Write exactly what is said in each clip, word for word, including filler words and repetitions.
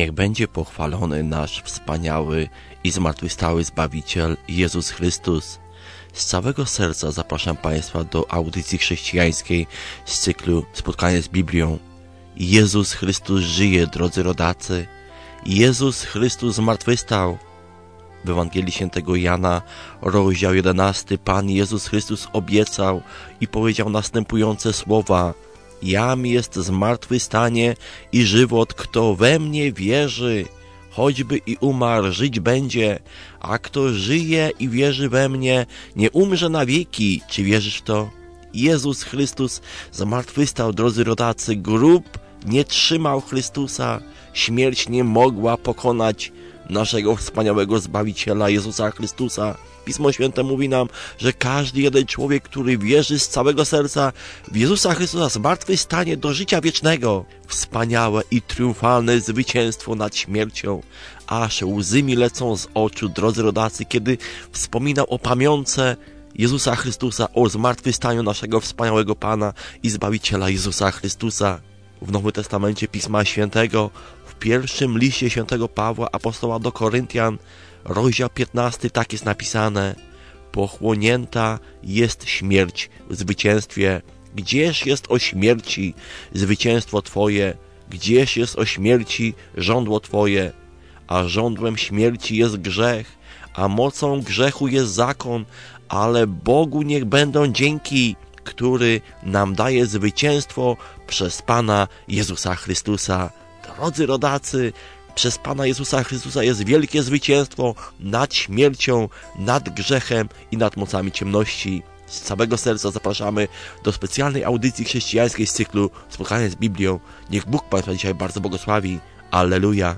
Niech będzie pochwalony nasz wspaniały i zmartwychwstały Zbawiciel Jezus Chrystus. Z całego serca zapraszam Państwa do audycji chrześcijańskiej z cyklu Spotkanie z Biblią. Jezus Chrystus żyje, drodzy rodacy. Jezus Chrystus zmartwychwstał. W Ewangelii Świętego Jana, rozdział jedenasty, Pan Jezus Chrystus obiecał i powiedział następujące słowa: Jam jest zmartwychwstanie i żywot, kto we mnie wierzy, choćby i umarł, żyć będzie, a kto żyje i wierzy we mnie, nie umrze na wieki. Czy wierzysz w to? Jezus Chrystus zmartwychwstał, drodzy rodacy. Grób nie trzymał Chrystusa, śmierć nie mogła pokonać naszego wspaniałego Zbawiciela Jezusa Chrystusa. Pismo Święte mówi nam, że każdy jeden człowiek, który wierzy z całego serca w Jezusa Chrystusa, zmartwychwstanie do życia wiecznego. Wspaniałe i triumfalne zwycięstwo nad śmiercią. Aż łzy mi lecą z oczu, drodzy rodacy, kiedy wspominał o pamiątce Jezusa Chrystusa, o zmartwychwstaniu naszego wspaniałego Pana i Zbawiciela Jezusa Chrystusa. W Nowym Testamencie Pisma Świętego, w pierwszym liście Świętego Pawła, apostoła do Koryntian, rozdział piętnasty, tak jest napisane: pochłonięta jest śmierć w zwycięstwie. Gdzież jest o śmierci zwycięstwo Twoje? Gdzież jest o śmierci żądło Twoje? A żądłem śmierci jest grzech, a mocą grzechu jest zakon, ale Bogu niech będą dzięki, który nam daje zwycięstwo przez Pana Jezusa Chrystusa. Drodzy rodacy, przez Pana Jezusa Chrystusa jest wielkie zwycięstwo nad śmiercią, nad grzechem i nad mocami ciemności. Z całego serca zapraszamy do specjalnej audycji chrześcijańskiej z cyklu Spotkanie z Biblią. Niech Bóg Państwa dzisiaj bardzo błogosławi. Alleluja.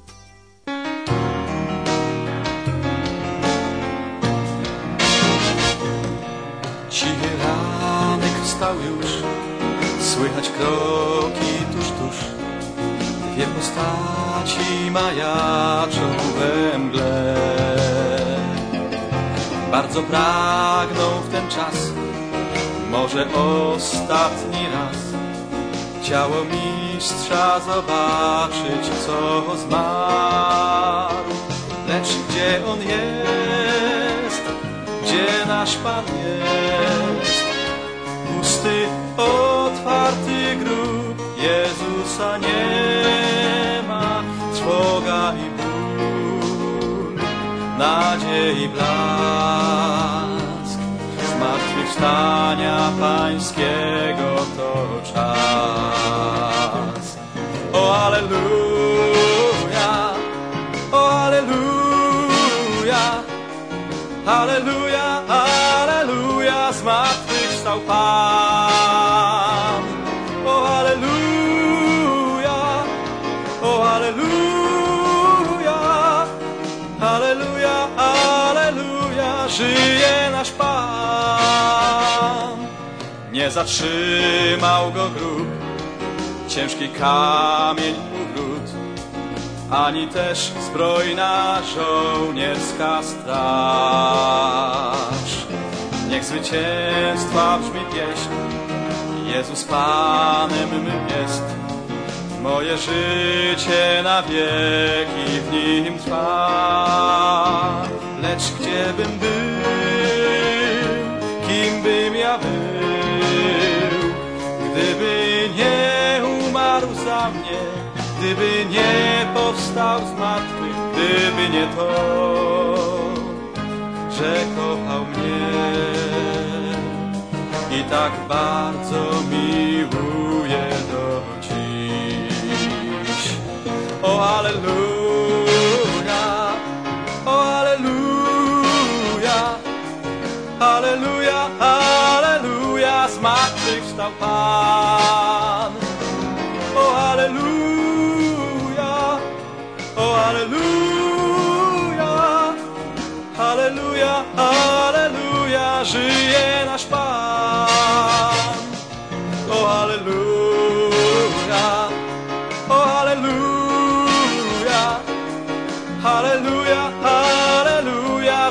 Cichy ranek wstał już, słychać kroki tuż, tuż. Dwie postaci majaczą we mgle. Bardzo pragną w ten czas, może ostatni raz, ciało mistrza zobaczyć, co zmarł. Lecz gdzie on jest? Gdzie nasz Pan jest? Pusty, otwarty grób, Jezusa nie ma. Trwoga i ból, nadziei blask, zmartwychwstania Pańskiego to czas. O Alleluja, o Alleluja, Alleluja, Alleluja, zmartwychwstał Pan. O Alleluja, o Alleluja, Alleluja, Alleluja, żyje nasz Pan. Nie zatrzymał go grób, ciężki kamień ugród, ani też zbrojna żołnierska straż. Niech zwycięstwa brzmi pieśń, Jezus Panem mym jest. Moje życie na wieki w Nim trwa. Lecz gdzie bym był, kim bym ja był, gdyby nie umarł za mnie, gdyby nie powstał z martwych, gdyby nie to, że kochał mnie i tak bardzo miłuje do dziś. O Alleluja, o Alleluja, Alleluja, Alleluja, zmartwychwstał Pan. O Alleluja, o Alleluja, Alleluja, Alleluja, żyje nasz Pan. O Alleluja, o Alleluja, Alleluja, Alleluja,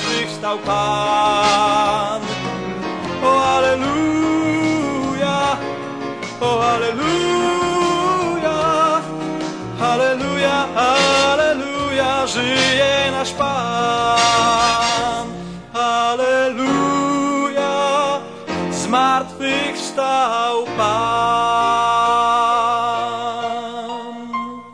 zmartwychwstał Pan. O Alleluja, dał Pan.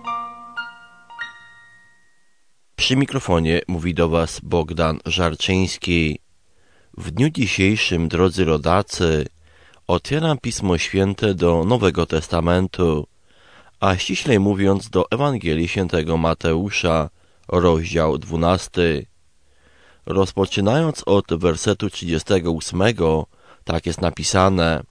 Przy mikrofonie mówi do Was Bogdan Żarczyński. W dniu dzisiejszym, drodzy rodacy, otwieram Pismo Święte do Nowego Testamentu, a ściślej mówiąc do Ewangelii Świętego Mateusza, rozdział dwunasty. Rozpoczynając od wersetu trzydziestego ósmego, tak jest napisane: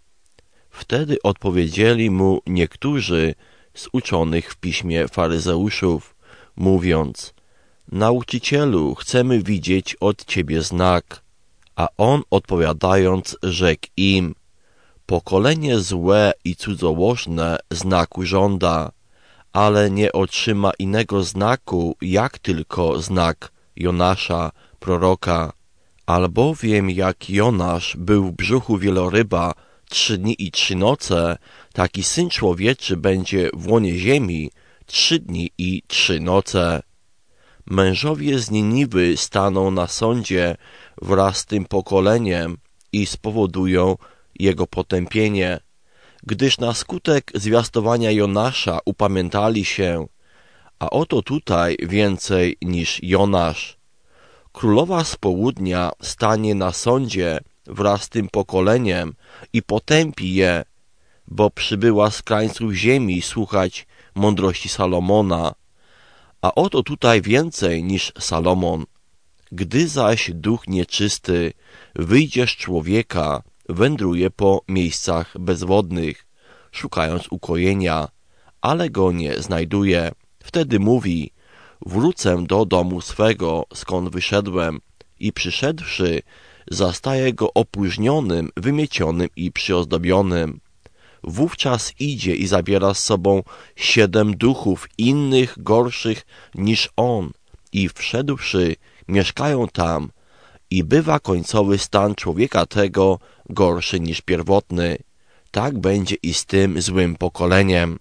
Wtedy odpowiedzieli mu niektórzy z uczonych w piśmie faryzeuszów, mówiąc: Nauczycielu, chcemy widzieć od Ciebie znak. A on odpowiadając rzekł im: Pokolenie złe i cudzołożne znaku żąda, ale nie otrzyma innego znaku, jak tylko znak Jonasza, proroka. Albowiem jak Jonasz był w brzuchu wieloryba trzy dni i trzy noce, taki Syn Człowieczy będzie w łonie ziemi trzy dni i trzy noce. Mężowie z Niniwy staną na sądzie wraz z tym pokoleniem i spowodują jego potępienie, gdyż na skutek zwiastowania Jonasza upamiętali się, a oto tutaj więcej niż Jonasz. Królowa z południa stanie na sądzie wraz z tym pokoleniem i potępi je, bo przybyła z krańców ziemi słuchać mądrości Salomona, a oto tutaj więcej niż Salomon. Gdy zaś duch nieczysty wyjdzie z człowieka, wędruje po miejscach bezwodnych, szukając ukojenia, ale go nie znajduje. Wtedy mówi: Wrócę do domu swego, skąd wyszedłem, i przyszedłszy, zastaje go opróżnionym, wymiecionym i przyozdobionym. Wówczas idzie i zabiera z sobą siedem duchów innych, gorszych niż on, i wszedłszy, mieszkają tam, i bywa końcowy stan człowieka tego gorszy niż pierwotny. Tak będzie i z tym złym pokoleniem.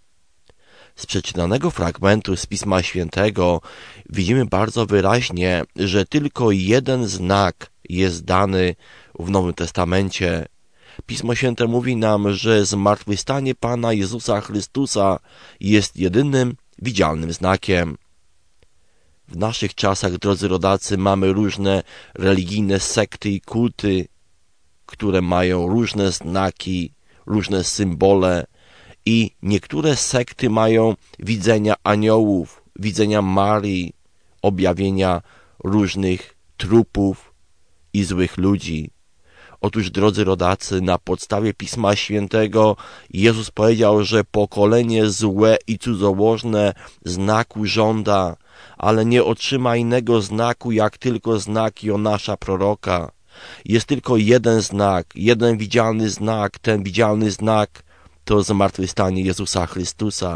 Z przeczytanego fragmentu z Pisma Świętego widzimy bardzo wyraźnie, że tylko jeden znak jest dany w Nowym Testamencie. Pismo Święte mówi nam, że zmartwychwstanie Pana Jezusa Chrystusa jest jedynym widzialnym znakiem. W naszych czasach, drodzy rodacy, mamy różne religijne sekty i kulty, które mają różne znaki, różne symbole, i niektóre sekty mają widzenia aniołów, widzenia Marii, objawienia różnych trupów i złych ludzi. Otóż, drodzy rodacy, na podstawie Pisma Świętego Jezus powiedział, że pokolenie złe i cudzołożne znaku żąda, ale nie otrzyma innego znaku, jak tylko znak Jonasza, proroka. Jest tylko jeden znak, jeden widzialny znak, ten widzialny znak to zmartwychwstanie Jezusa Chrystusa.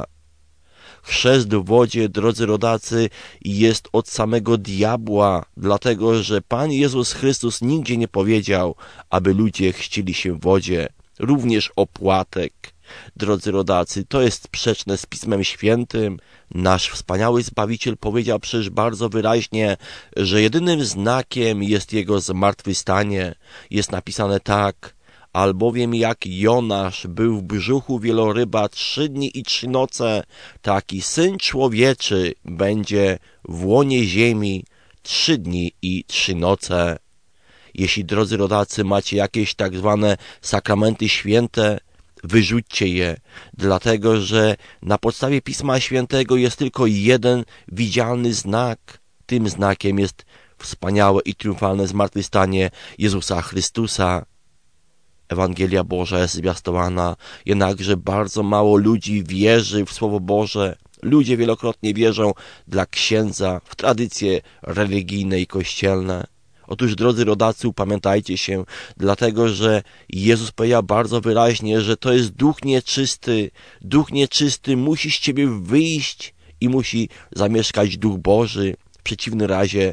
Chrzest w wodzie, drodzy rodacy, jest od samego diabła, dlatego że Pan Jezus Chrystus nigdzie nie powiedział, aby ludzie chrzcili się w wodzie. Również opłatek. Drodzy rodacy, to jest sprzeczne z Pismem Świętym. Nasz wspaniały Zbawiciel powiedział przecież bardzo wyraźnie, że jedynym znakiem jest Jego zmartwychwstanie. Jest napisane tak: albowiem jak Jonasz był w brzuchu wieloryba trzy dni i trzy noce, taki Syn Człowieczy będzie w łonie ziemi trzy dni i trzy noce. Jeśli, drodzy rodacy, macie jakieś tak zwane sakramenty święte, wyrzućcie je, dlatego że na podstawie Pisma Świętego jest tylko jeden widzialny znak. Tym znakiem jest wspaniałe i triumfalne zmartwychwstanie Jezusa Chrystusa. Ewangelia Boża jest zwiastowana, jednakże bardzo mało ludzi wierzy w Słowo Boże. Ludzie wielokrotnie wierzą dla księdza, w tradycje religijne i kościelne. Otóż, drodzy rodacy, upamiętajcie się, dlatego że Jezus powiedział bardzo wyraźnie, że to jest duch nieczysty. Duch nieczysty musi z ciebie wyjść i musi zamieszkać Duch Boży. W przeciwnym razie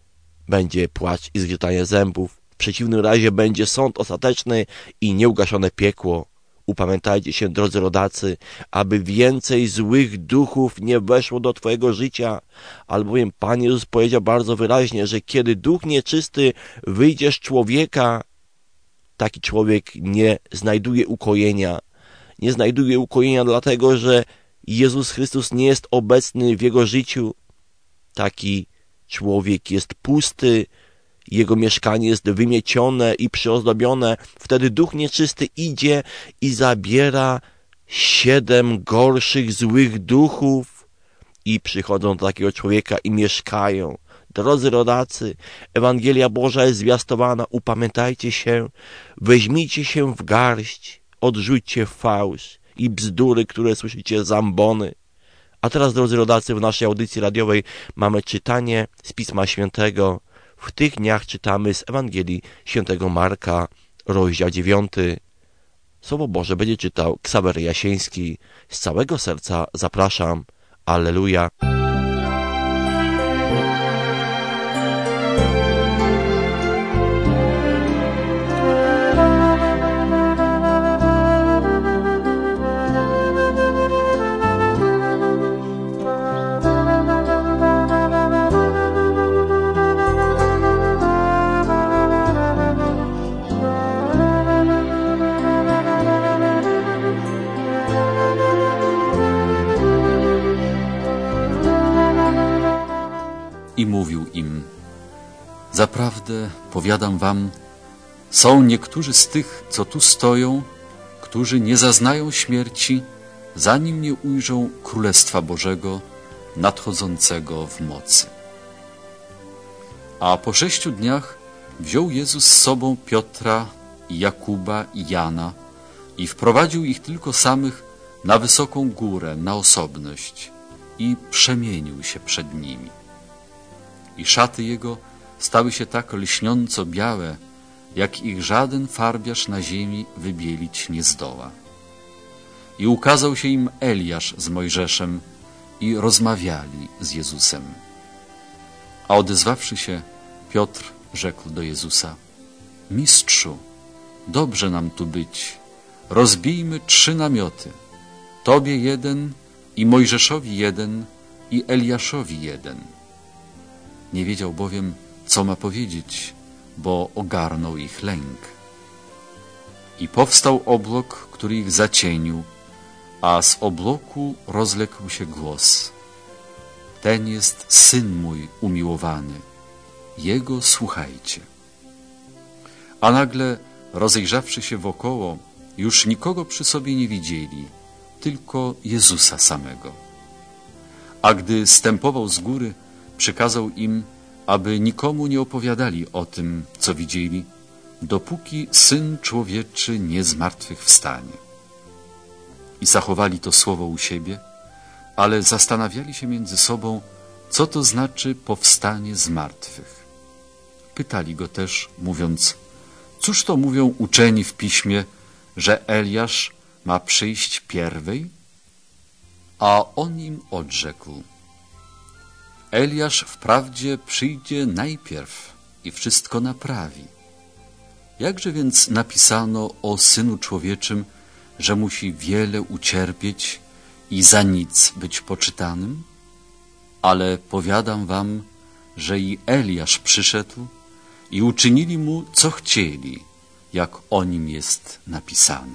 będzie płacz i zgrzytanie zębów. W przeciwnym razie będzie sąd ostateczny i nieugaszone piekło. Upamiętajcie się, drodzy rodacy, aby więcej złych duchów nie weszło do twojego życia, albowiem Pan Jezus powiedział bardzo wyraźnie, że kiedy duch nieczysty wyjdzie z człowieka, taki człowiek nie znajduje ukojenia. Nie znajduje ukojenia dlatego, że Jezus Chrystus nie jest obecny w jego życiu. Taki człowiek jest pusty, jego mieszkanie jest wymiecione i przyozdobione. Wtedy duch nieczysty idzie i zabiera siedem gorszych, złych duchów i przychodzą do takiego człowieka i mieszkają. Drodzy rodacy, Ewangelia Boża jest zwiastowana. Upamiętajcie się, weźmijcie się w garść, odrzućcie fałsz i bzdury, które słyszycie, zambony. A teraz, drodzy rodacy, w naszej audycji radiowej mamy czytanie z Pisma Świętego. W tych dniach czytamy z Ewangelii Świętego Marka, rozdział dziewiąty. Słowo Boże będzie czytał Ksawery Jasieński. Z całego serca zapraszam. Alleluja. I mówił im: zaprawdę powiadam wam, są niektórzy z tych, co tu stoją, którzy nie zaznają śmierci, zanim nie ujrzą Królestwa Bożego nadchodzącego w mocy. A po sześciu dniach wziął Jezus z sobą Piotra i Jakuba i Jana i wprowadził ich tylko samych na wysoką górę, na osobność i przemienił się przed nimi. I szaty jego stały się tak lśniąco białe, jak ich żaden farbiarz na ziemi wybielić nie zdoła. I ukazał się im Eliasz z Mojżeszem i rozmawiali z Jezusem. A odezwawszy się, Piotr rzekł do Jezusa: Mistrzu, dobrze nam tu być. Rozbijmy trzy namioty. Tobie jeden i Mojżeszowi jeden i Eliaszowi jeden. Nie wiedział bowiem, co ma powiedzieć, bo ogarnął ich lęk. I powstał obłok, który ich zacienił, a z obłoku rozległ się głos: ten jest Syn mój umiłowany, Jego słuchajcie. A nagle, rozejrzawszy się wokoło, już nikogo przy sobie nie widzieli, tylko Jezusa samego. A gdy zstępował z góry, przykazał im, aby nikomu nie opowiadali o tym, co widzieli, dopóki Syn Człowieczy nie zmartwychwstanie. I zachowali to słowo u siebie, ale zastanawiali się między sobą, co to znaczy powstanie z martwych. Pytali go też, mówiąc: cóż to mówią uczeni w piśmie, że Eliasz ma przyjść pierwej? A on im odrzekł: Eliasz wprawdzie przyjdzie najpierw i wszystko naprawi. Jakże więc napisano o Synu Człowieczym, że musi wiele ucierpieć i za nic być poczytanym? Ale powiadam wam, że i Eliasz przyszedł i uczynili mu, co chcieli, jak o nim jest napisane.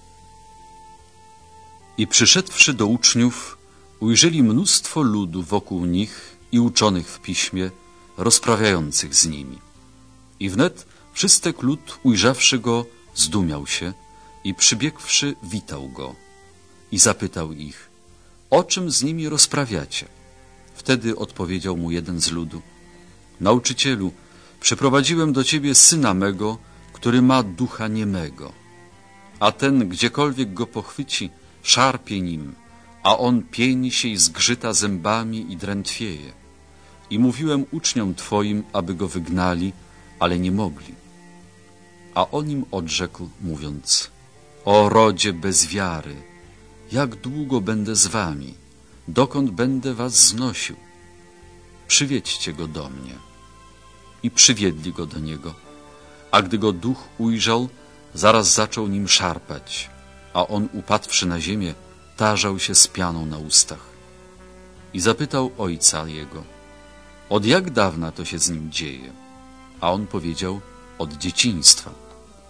I przyszedłszy do uczniów, ujrzeli mnóstwo ludu wokół nich i uczonych w piśmie, rozprawiających z nimi. I wnet wszystek lud, ujrzawszy go, zdumiał się i przybiegłszy, witał go i zapytał ich: o czym z nimi rozprawiacie? Wtedy odpowiedział mu jeden z ludu: Nauczycielu, przyprowadziłem do ciebie syna mego, który ma ducha niemego. A ten, gdziekolwiek go pochwyci, szarpie nim, a on pieni się i zgrzyta zębami i drętwieje. I mówiłem uczniom twoim, aby go wygnali, ale nie mogli. A on im odrzekł, mówiąc: o rodzie bez wiary, jak długo będę z wami, dokąd będę was znosił? Przywiedźcie go do mnie. I przywiedli go do niego. A gdy go duch ujrzał, zaraz zaczął nim szarpać, a on, upadłszy na ziemię, tarzał się z pianą na ustach. I zapytał ojca jego: od jak dawna to się z nim dzieje? A on powiedział: od dzieciństwa.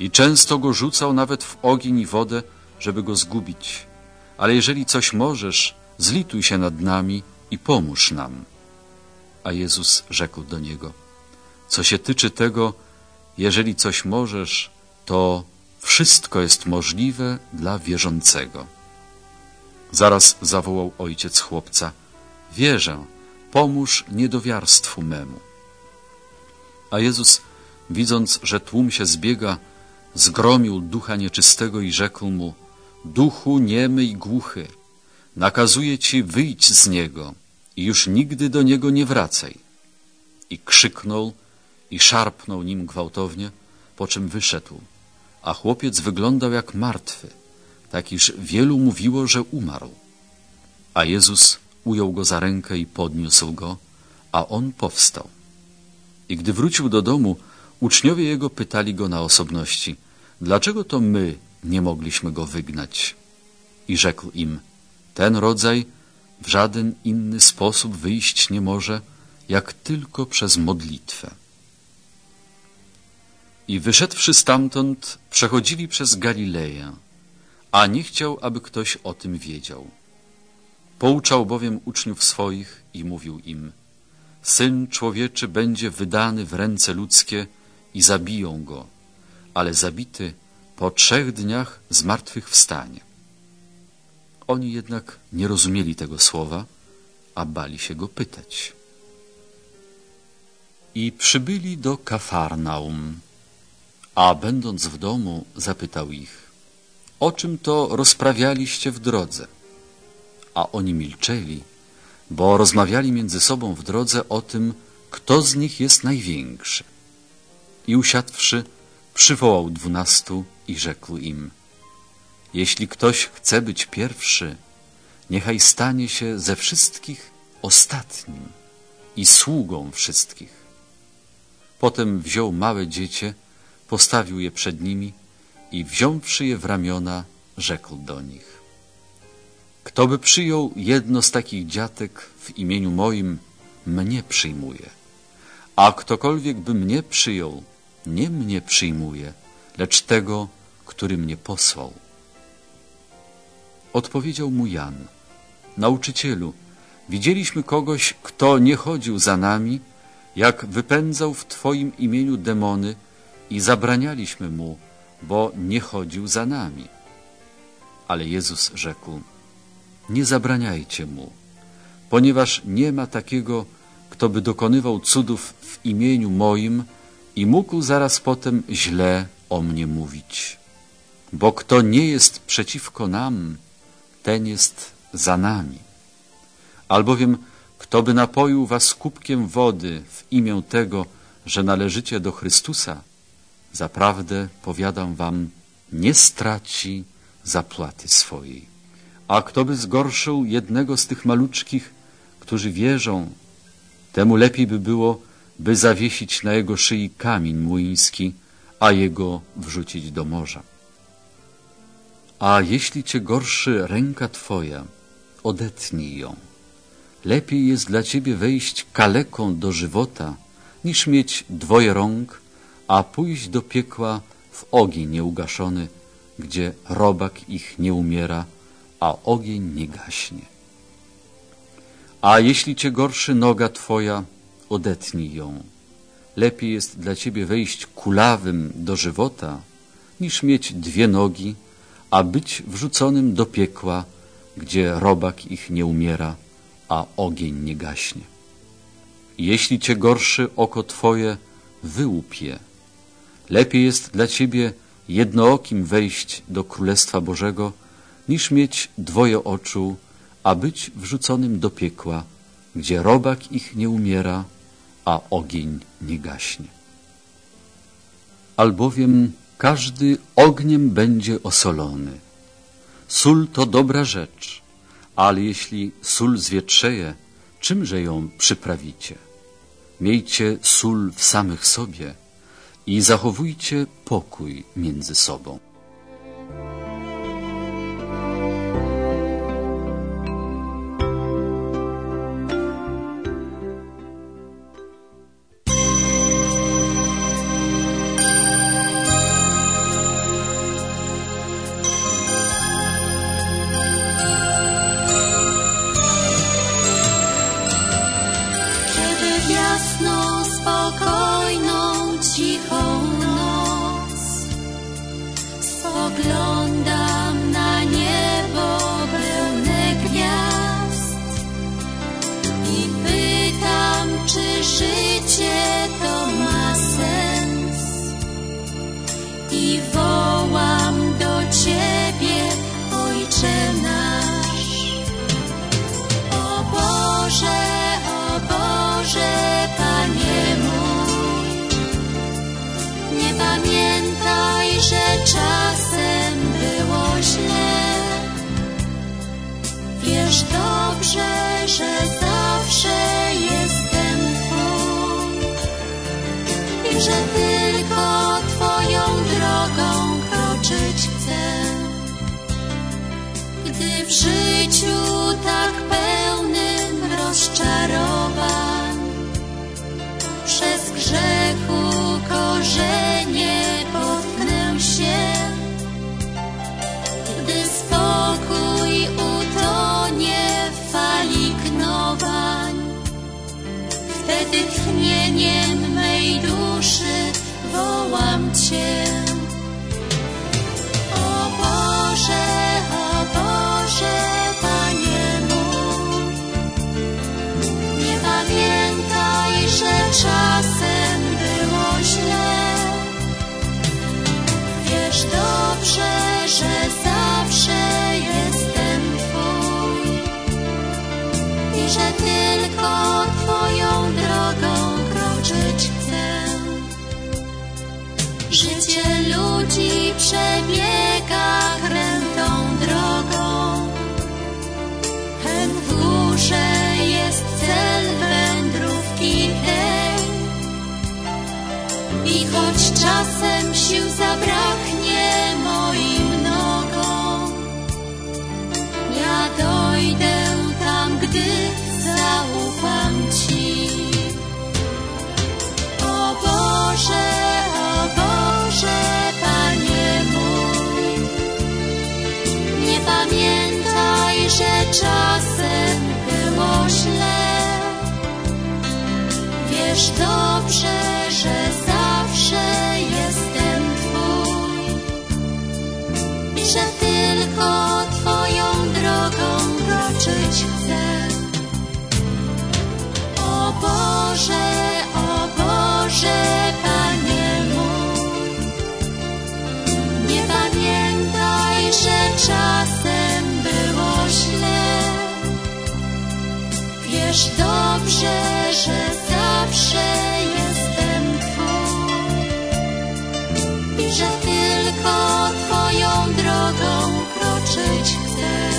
i często go rzucał nawet w ogień i wodę, żeby go zgubić. Ale jeżeli coś możesz, zlituj się nad nami i pomóż nam. A Jezus rzekł do niego: co się tyczy tego, jeżeli coś możesz, to wszystko jest możliwe dla wierzącego. Zaraz zawołał ojciec chłopca: wierzę, pomóż niedowiarstwu memu. A Jezus, widząc, że tłum się zbiega, zgromił ducha nieczystego i rzekł mu: duchu niemy i głuchy, nakazuję ci, wyjdź z niego i już nigdy do niego nie wracaj. I krzyknął i szarpnął nim gwałtownie, po czym wyszedł, a chłopiec wyglądał jak martwy, tak iż wielu mówiło, że umarł. A Jezus ujął go za rękę i podniósł go, a on powstał. I gdy wrócił do domu, uczniowie jego pytali go na osobności: dlaczego to my nie mogliśmy go wygnać? I rzekł im: ten rodzaj w żaden inny sposób wyjść nie może, jak tylko przez modlitwę. I wyszedłszy stamtąd, przechodzili przez Galileję, a nie chciał, aby ktoś o tym wiedział. Pouczał bowiem uczniów swoich i mówił im: Syn Człowieczy będzie wydany w ręce ludzkie i zabiją go, ale zabity po trzech dniach zmartwychwstanie. Oni jednak nie rozumieli tego słowa, a bali się go pytać. I przybyli do Kafarnaum, a będąc w domu zapytał ich: o czym to rozprawialiście w drodze? A oni milczeli, bo rozmawiali między sobą w drodze o tym, kto z nich jest największy. I usiadłszy, przywołał dwunastu i rzekł im: jeśli ktoś chce być pierwszy, niechaj stanie się ze wszystkich ostatnim i sługą wszystkich. Potem wziął małe dziecię, postawił je przed nimi i wziąwszy je w ramiona, rzekł do nich: kto by przyjął jedno z takich dziatek w imieniu moim, mnie przyjmuje, a ktokolwiek by mnie przyjął, nie mnie przyjmuje, lecz tego, który mnie posłał. Odpowiedział mu Jan: nauczycielu, widzieliśmy kogoś, kto nie chodził za nami, jak wypędzał w Twoim imieniu demony i zabranialiśmy mu, bo nie chodził za nami. Ale Jezus rzekł: nie zabraniajcie mu, ponieważ nie ma takiego, kto by dokonywał cudów w imieniu moim i mógł zaraz potem źle o mnie mówić. Bo kto nie jest przeciwko nam, ten jest za nami. Albowiem kto by napoił was kubkiem wody w imię tego, że należycie do Chrystusa, zaprawdę powiadam wam, nie straci zapłaty swojej. A kto by zgorszył jednego z tych maluczkich, którzy wierzą, temu lepiej by było, by zawiesić na jego szyi kamień młyński, a jego wrzucić do morza. A jeśli cię gorszy ręka twoja, odetnij ją. Lepiej jest dla ciebie wejść kaleką do żywota, niż mieć dwoje rąk, a pójść do piekła w ogień nieugaszony, gdzie robak ich nie umiera, a ogień nie gaśnie. A jeśli cię gorszy noga twoja, odetnij ją. Lepiej jest dla ciebie wejść kulawym do żywota, niż mieć dwie nogi, a być wrzuconym do piekła, gdzie robak ich nie umiera, a ogień nie gaśnie. Jeśli cię gorszy oko twoje, wyłup je. Lepiej jest dla ciebie jednookim wejść do Królestwa Bożego, niż mieć dwoje oczu, a być wrzuconym do piekła, gdzie robak ich nie umiera, a ogień nie gaśnie. Albowiem każdy ogniem będzie osolony. Sól to dobra rzecz, ale jeśli sól zwietrzeje, czymże ją przyprawicie? Miejcie sól w samych sobie i zachowujcie pokój między sobą. Kiedy w jasną, spokojną, cichą noc spoglądam na niebo pełne gwiazd i pytam, czy życie to ma sens, i wołam do Ciebie, Ojcze nasz. O Boże, o Boże, Panie mój, nie pamiętaj, że czasem było źle. Wiesz dobrze, że zawsze jestem Twój i że tylko Twoją drogą kroczyć chcę. Gdy w życiu tak pełnym rozczarowań przez grzechu korzenie potknę się, gdy spokój utonie w fali gnowań, wtedy tchnieniem mej duszy wołam Cię. O Boże, o Boże, Panie mój, nie pamiętaj, że czasem było źle. Wiesz dobrze, że zawsze jestem Twój i że tylko Twoją drogą kroczyć chcę. Życie ludzi przebiega krętą drogą, chęt w górze jest cel wędrówki tej. I choć czasem sił zabraknie moim nogom, ja dojdę tam, gdy zaufam Ci. O Boże, o Boże, Panie mój, nie pamiętaj, że czasem było źle. Wiesz dobrze, że zawsze jestem Twój i że tylko Twoją drogą kroczyć chcę. O Boże, o Boże, Panie mój, nie pamiętaj, że czasem było źle. Wiesz dobrze, że zawsze jestem Twój i że tylko Twoją drogą kroczyć chcę.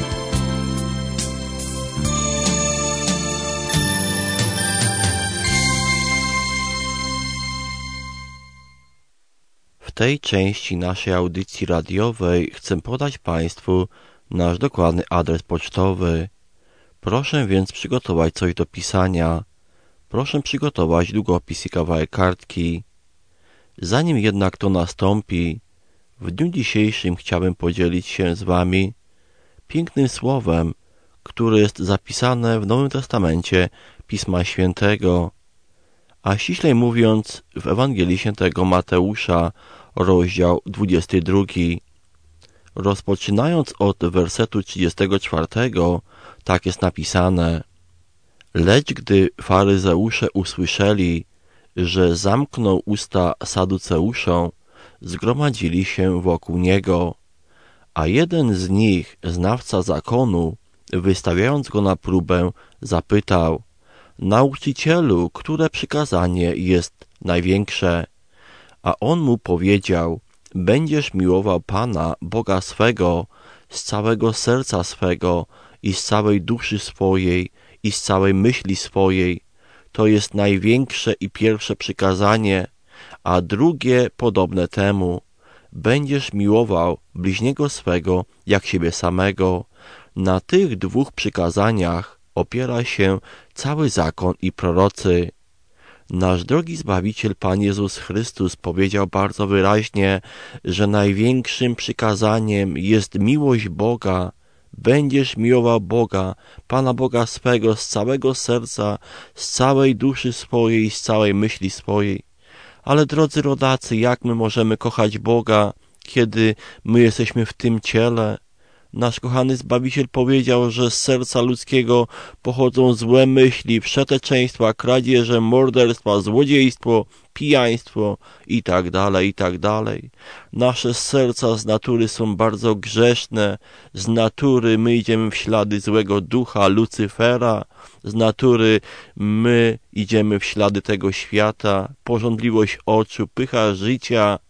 W tej części naszej audycji radiowej chcę podać Państwu nasz dokładny adres pocztowy. Proszę więc przygotować coś do pisania. Proszę przygotować długopis i kawałek kartki. Zanim jednak to nastąpi, w dniu dzisiejszym chciałbym podzielić się z Wami pięknym słowem, które jest zapisane w Nowym Testamencie Pisma Świętego, a ściślej mówiąc w Ewangelii Świętego Mateusza, rozdział dwudziesty drugi. Rozpoczynając od wersetu trzydziestego czwartego, tak jest napisane: Lecz gdy faryzeusze usłyszeli, że zamknął usta saduceuszom, zgromadzili się wokół niego. A jeden z nich, znawca zakonu, wystawiając go na próbę, zapytał: Nauczycielu, które przykazanie jest największe? A on mu powiedział: Będziesz miłował Pana, Boga swego, z całego serca swego i z całej duszy swojej i z całej myśli swojej. To jest największe i pierwsze przykazanie, a drugie podobne temu. Będziesz miłował bliźniego swego jak siebie samego. Na tych dwóch przykazaniach opiera się cały zakon i prorocy. Nasz drogi Zbawiciel, Pan Jezus Chrystus, powiedział bardzo wyraźnie, że największym przykazaniem jest miłość Boga. Będziesz miłował Boga, Pana Boga swego z całego serca, z całej duszy swojej, z całej myśli swojej. Ale drodzy rodacy, jak my możemy kochać Boga, kiedy my jesteśmy w tym ciele? Nasz kochany Zbawiciel powiedział, że z serca ludzkiego pochodzą złe myśli, wszeteczeństwa, kradzieże, morderstwa, złodziejstwo, pijaństwo i tak dalej, i tak dalej. Nasze serca z natury są bardzo grzeszne, z natury my idziemy w ślady złego ducha, Lucyfera, z natury my idziemy w ślady tego świata, pożądliwość oczu, pycha życia,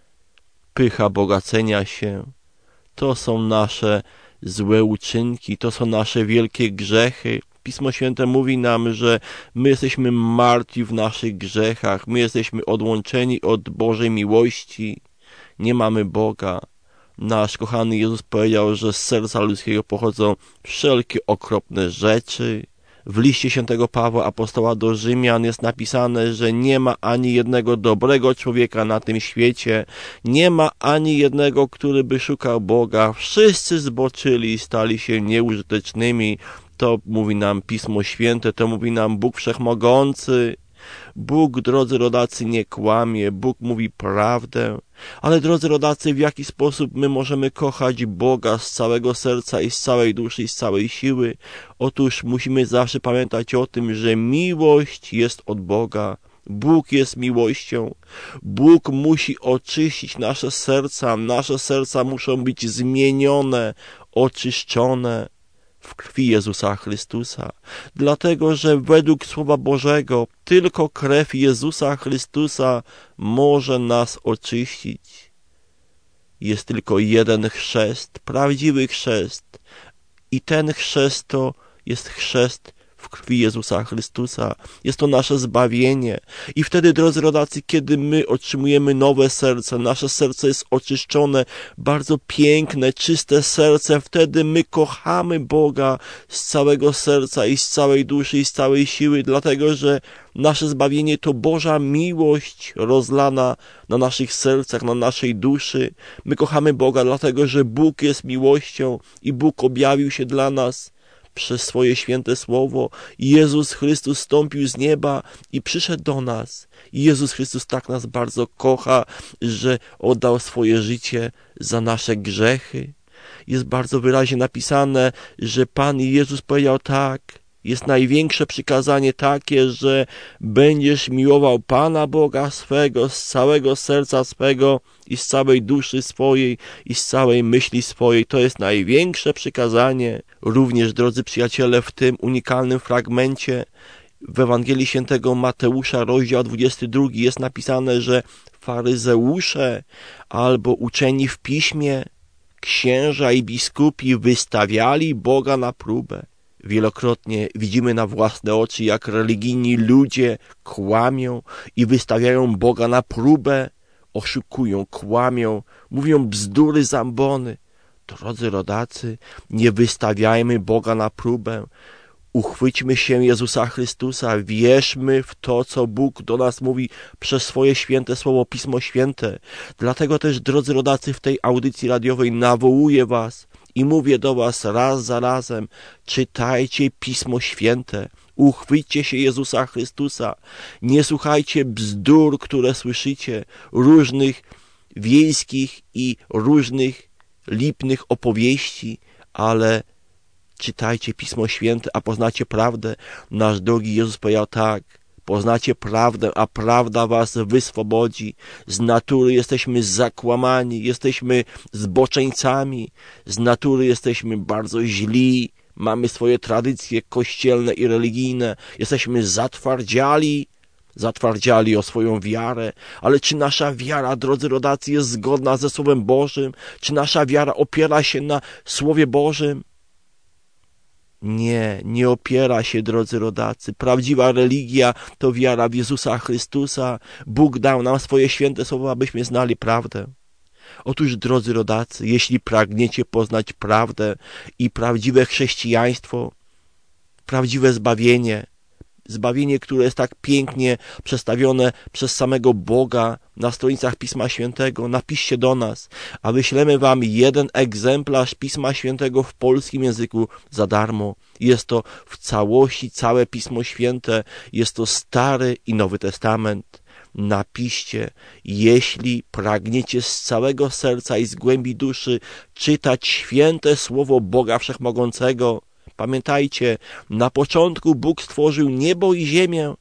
pycha bogacenia się. To są nasze złe uczynki, to są nasze wielkie grzechy. Pismo Święte mówi nam, że my jesteśmy martwi w naszych grzechach, my jesteśmy odłączeni od Bożej miłości, nie mamy Boga. Nasz kochany Jezus powiedział, że z serca ludzkiego pochodzą wszelkie okropne rzeczy. W liście świętego Pawła apostoła do Rzymian jest napisane, że nie ma ani jednego dobrego człowieka na tym świecie, nie ma ani jednego, który by szukał Boga. Wszyscy zboczyli i stali się nieużytecznymi. To mówi nam Pismo Święte, to mówi nam Bóg Wszechmogący. Bóg, drodzy rodacy, nie kłamie, Bóg mówi prawdę. Ale drodzy rodacy, w jaki sposób my możemy kochać Boga z całego serca i z całej duszy i z całej siły? Otóż musimy zawsze pamiętać o tym, że miłość jest od Boga. Bóg jest miłością. Bóg musi oczyścić nasze serca. Nasze serca muszą być zmienione, oczyszczone w krwi Jezusa Chrystusa. Dlatego, że według Słowa Bożego tylko krew Jezusa Chrystusa może nas oczyścić. Jest tylko jeden chrzest, prawdziwy chrzest. I ten chrzest to jest chrzest w krwi Jezusa Chrystusa. Jest to nasze zbawienie. I wtedy, drodzy rodacy, kiedy my otrzymujemy nowe serce, nasze serce jest oczyszczone, bardzo piękne, czyste serce, wtedy my kochamy Boga z całego serca i z całej duszy i z całej siły, dlatego, że nasze zbawienie to Boża miłość rozlana na naszych sercach, na naszej duszy. My kochamy Boga, dlatego, że Bóg jest miłością i Bóg objawił się dla nas przez swoje święte słowo. Jezus Chrystus stąpił z nieba i przyszedł do nas. I Jezus Chrystus tak nas bardzo kocha, że oddał swoje życie za nasze grzechy. Jest bardzo wyraźnie napisane, że Pan Jezus powiedział tak, jest największe przykazanie takie, że będziesz miłował Pana Boga swego z całego serca swego i z całej duszy swojej i z całej myśli swojej. To jest największe przykazanie. Również, drodzy przyjaciele, w tym unikalnym fragmencie w Ewangelii Świętego Mateusza, rozdział dwudziesty drugi, jest napisane, że faryzeusze albo uczeni w piśmie, księża i biskupi wystawiali Boga na próbę. Wielokrotnie widzimy na własne oczy, jak religijni ludzie kłamią i wystawiają Boga na próbę, oszukują, kłamią, mówią bzdury, zambony. Drodzy rodacy, nie wystawiajmy Boga na próbę. Uchwyćmy się Jezusa Chrystusa, wierzmy w to, co Bóg do nas mówi przez swoje święte słowo, Pismo Święte. Dlatego też, drodzy rodacy, w tej audycji radiowej nawołuję was i mówię do was raz za razem, czytajcie Pismo Święte, uchwyćcie się Jezusa Chrystusa, nie słuchajcie bzdur, które słyszycie, różnych wiejskich i różnych lipnych opowieści, ale czytajcie Pismo Święte, a poznacie prawdę. Nasz drogi Jezus powiedział tak, poznacie prawdę, a prawda was wyswobodzi. Z natury jesteśmy zakłamani, jesteśmy zboczeńcami, z natury jesteśmy bardzo źli, mamy swoje tradycje kościelne i religijne, jesteśmy zatwardziali, zatwardziali o swoją wiarę, ale czy nasza wiara, drodzy rodacy, jest zgodna ze Słowem Bożym? Czy nasza wiara opiera się na Słowie Bożym? Nie, nie opiera się, drodzy rodacy. Prawdziwa religia to wiara w Jezusa Chrystusa. Bóg dał nam swoje święte słowa, abyśmy znali prawdę. Otóż, drodzy rodacy, jeśli pragniecie poznać prawdę i prawdziwe chrześcijaństwo, prawdziwe zbawienie, zbawienie, które jest tak pięknie przedstawione przez samego Boga na stronicach Pisma Świętego. Napiszcie do nas, a wyślemy wam jeden egzemplarz Pisma Świętego w polskim języku za darmo. Jest to w całości całe Pismo Święte, jest to Stary i Nowy Testament. Napiszcie, jeśli pragniecie z całego serca i z głębi duszy czytać święte słowo Boga Wszechmogącego. Pamiętajcie, na początku Bóg stworzył niebo i ziemię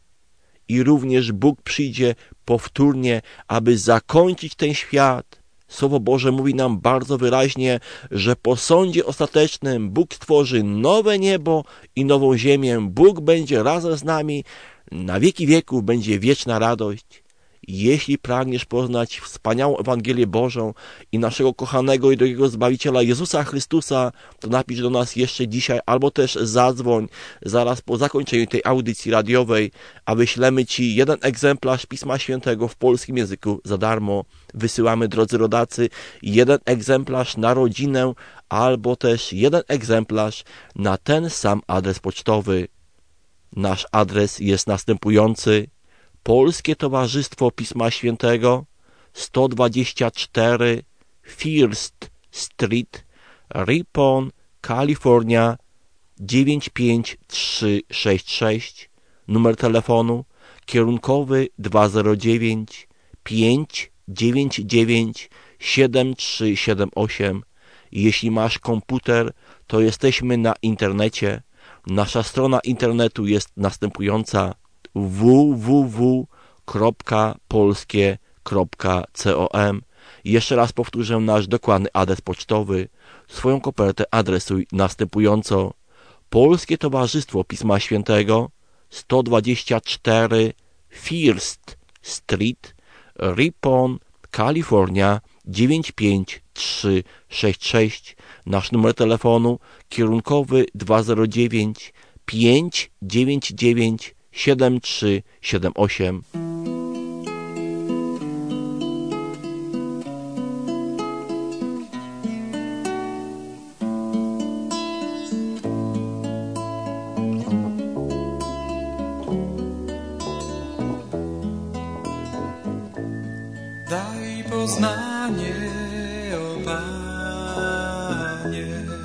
i również Bóg przyjdzie powtórnie, aby zakończyć ten świat. Słowo Boże mówi nam bardzo wyraźnie, że po sądzie ostatecznym Bóg stworzy nowe niebo i nową ziemię. Bóg będzie razem z nami, na wieki wieków będzie wieczna radość. Jeśli pragniesz poznać wspaniałą Ewangelię Bożą i naszego kochanego i drogiego Zbawiciela Jezusa Chrystusa, to napisz do nas jeszcze dzisiaj, albo też zadzwoń zaraz po zakończeniu tej audycji radiowej, a wyślemy Ci jeden egzemplarz Pisma Świętego w polskim języku za darmo. Wysyłamy, drodzy rodacy, jeden egzemplarz na rodzinę, albo też jeden egzemplarz na ten sam adres pocztowy. Nasz adres jest następujący: Polskie Towarzystwo Pisma Świętego, sto dwadzieścia cztery First Street, Ripon, Kalifornia dziewięć pięć trzy sześć sześć. Numer telefonu kierunkowy dwa zero dziewięć pięć dziewięć dziewięć siedem trzy siedem osiem. Jeśli masz komputer, to jesteśmy na internecie. Nasza strona internetu jest następująca: w w w kropka polskie kropka com. Jeszcze raz powtórzę nasz dokładny adres pocztowy. Swoją kopertę adresuj następująco: Polskie Towarzystwo Pisma Świętego, sto dwadzieścia cztery First Street, Ripon, Kalifornia dziewięć pięć trzy sześć sześć. Nasz numer telefonu kierunkowy dwa zero dziewięć pięć dziewięć dziewięć siedem trzy siedem osiem. Daj poznanie, o Panie,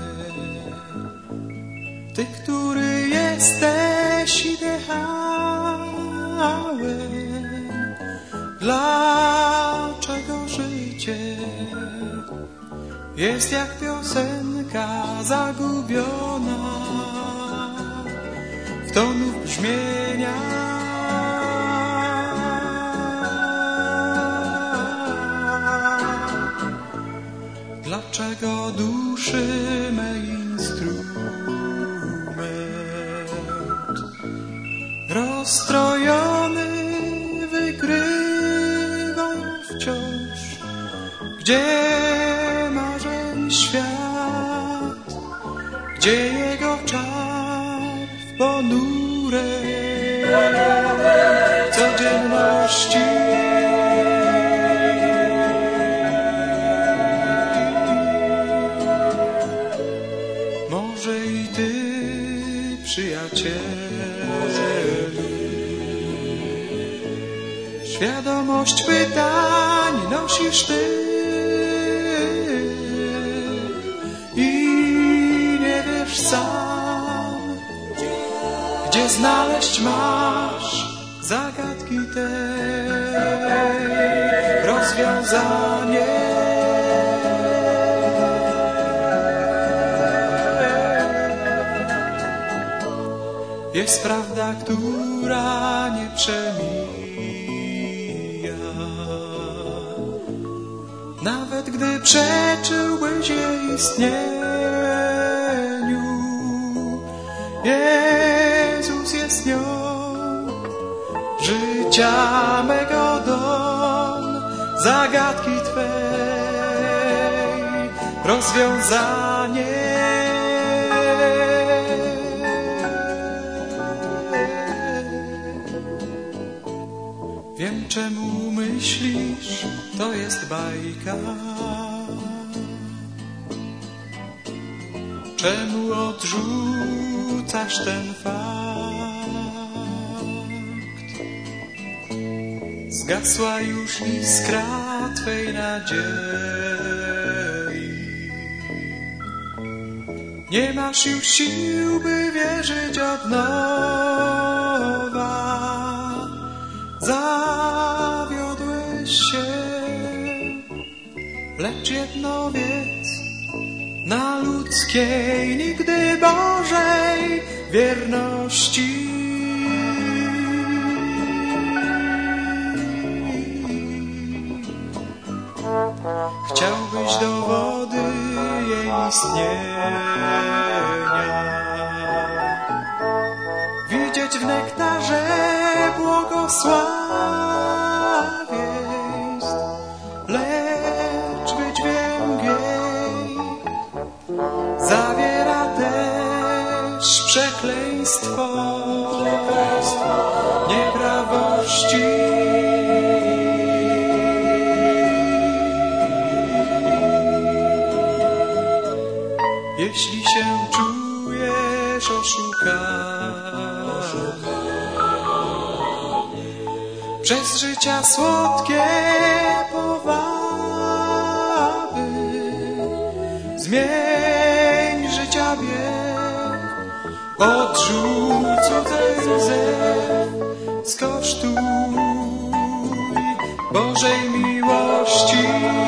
Ty, który jesteś ideałem. Dlaczego życie jest jak piosenka zagubiona w tonów brzmienia? Dlaczego duszy mej instrument rozstrojony wygrywa wciąż, gdzie marzeń świat, gdzie jego czar w ponurej codzienności. Może i ty, przyjacielu, świadomość pytań nosisz ty i nie wiesz sam, gdzie znaleźć masz zagadki tej rozwiązanie. Jest prawda, która nie przemija, nawet gdy przeczyłbyś jej istnieniu. Jezus jest nią, życia mego dom, zagadki Twej rozwiązanie. Wiem, czemu myślisz, to jest bajka. Czemu odrzucasz ten fakt? zgasła już iskra Twej nadziei. Nie masz już sił, by wierzyć od nowa. Zawiodłeś się, lecz jedno wiedz, na ludzkiej, nigdy Bożej wierności. Chciałbyś dowody jej istnienia widzieć w nektarze błogosławieństw, lecz wydźwięk jej zawiera też przekleństwo, nieprawości. Jeśli się czujesz oszukany przez życia słodkie powaby, zmień życia bieg, odrzuć cudze łzy, skosztuj Bożej miłości.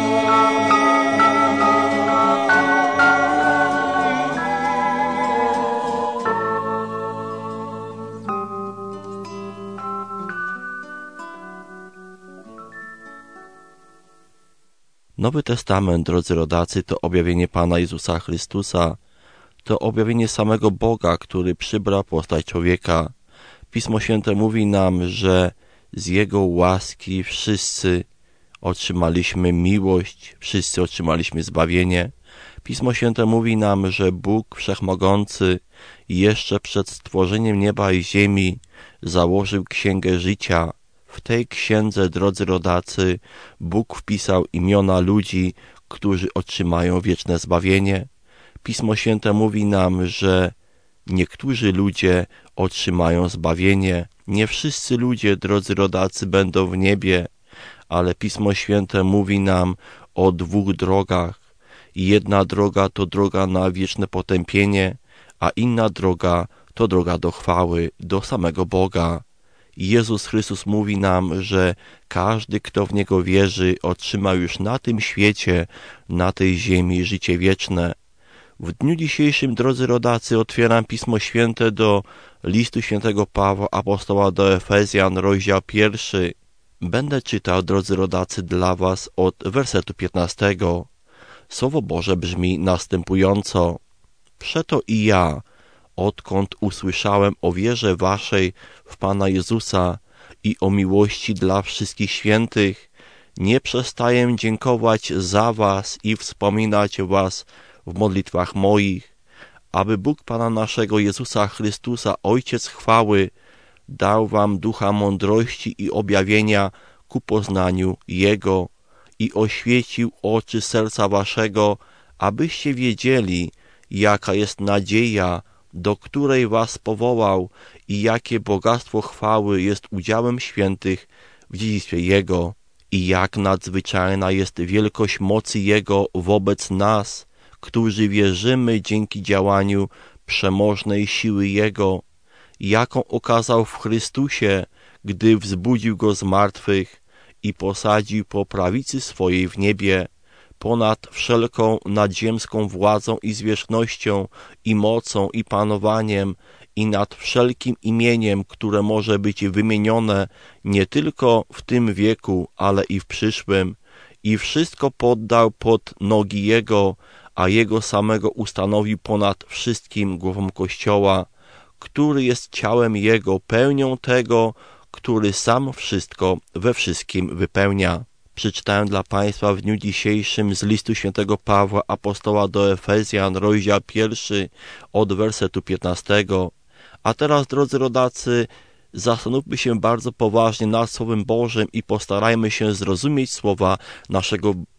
Nowy Testament, drodzy rodacy, to objawienie Pana Jezusa Chrystusa, to objawienie samego Boga, który przybrał postać człowieka. Pismo Święte mówi nam, że z Jego łaski wszyscy otrzymaliśmy miłość, wszyscy otrzymaliśmy zbawienie. Pismo Święte mówi nam, że Bóg Wszechmogący jeszcze przed stworzeniem nieba i ziemi założył Księgę Życia. W tej księdze, drodzy rodacy, Bóg wpisał imiona ludzi, którzy otrzymają wieczne zbawienie. Pismo Święte mówi nam, że niektórzy ludzie otrzymają zbawienie. Nie wszyscy ludzie, drodzy rodacy, będą w niebie, ale Pismo Święte mówi nam o dwóch drogach. Jedna droga to droga na wieczne potępienie, a inna droga to droga do chwały, do samego Boga. Jezus Chrystus mówi nam, że każdy, kto w Niego wierzy, otrzyma już na tym świecie, na tej ziemi życie wieczne. W dniu dzisiejszym, drodzy rodacy, otwieram Pismo Święte do listu świętego Pawła Apostoła do Efezjan, rozdział pierwszy. Będę czytał, drodzy rodacy, dla was od wersetu piętnastego. Słowo Boże brzmi następująco. Przeto i ja, odkąd usłyszałem o wierze waszej w Pana Jezusa i o miłości dla wszystkich świętych, nie przestaję dziękować za was i wspominać was w modlitwach moich, aby Bóg Pana naszego Jezusa Chrystusa, Ojciec chwały, dał wam ducha mądrości i objawienia ku poznaniu Jego i oświecił oczy serca waszego, abyście wiedzieli, jaka jest nadzieja, do której was powołał i jakie bogactwo chwały jest udziałem świętych w dziedzictwie Jego i jak nadzwyczajna jest wielkość mocy Jego wobec nas, którzy wierzymy dzięki działaniu przemożnej siły Jego, jaką okazał w Chrystusie, gdy wzbudził Go z martwych i posadził po prawicy swojej w niebie, ponad wszelką nadziemską władzą i zwierzchnością, i mocą, i panowaniem, i nad wszelkim imieniem, które może być wymienione nie tylko w tym wieku, ale i w przyszłym, i wszystko poddał pod nogi Jego, a Jego samego ustanowił ponad wszystkim głową Kościoła, który jest ciałem Jego, pełnią tego, który sam wszystko we wszystkim wypełnia. Przeczytałem dla Państwa w dniu dzisiejszym z listu świętego Pawła Apostoła do Efezjan, rozdział pierwszy, od wersetu piętnastego. A teraz, drodzy rodacy, zastanówmy się bardzo poważnie nad Słowem Bożym i postarajmy się zrozumieć słowa naszego